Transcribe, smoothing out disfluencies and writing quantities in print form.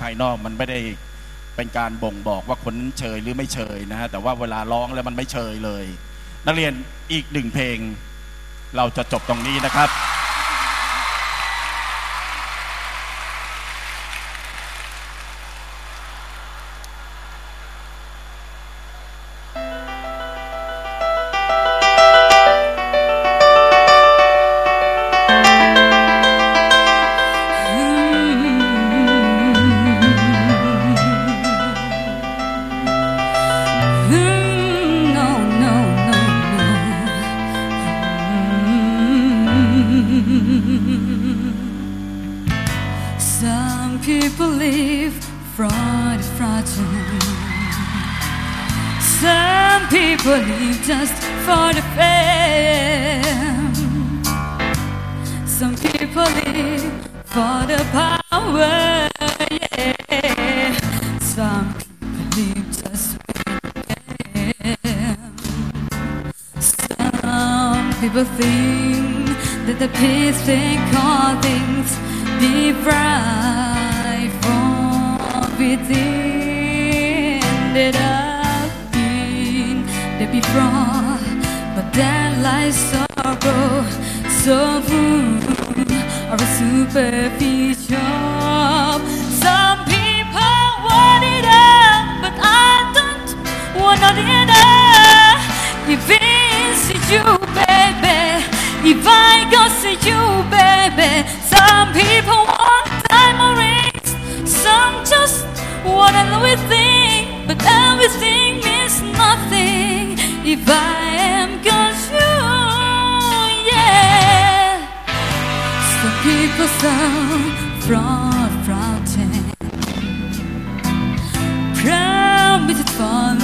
ายนอกมันไม่ได้เป็นการบ่งบอกว่าคนเชยหรือไม่เชยนะฮะแต่ว่าเวลาร้องแล้วมันไม่เชยเลยนักเรียนอีกหนึ่งเพลงเราจะจบตรงนี้นะครับ Some people live for the fortune. Some people live just for the fame. Some people live for the power. Yeah. Some people live just for the fame. Some people think that the peace they call things derived from within. That I've been there before, but that lies sorrow so full of a superficial. Some people want it all, but I don't want it all. If it's you, baby, if I go see you, baby. Some people want diamond rings, some just want everything, but everything means nothing if I am got you, yeah. Some people sell from fountain, promised for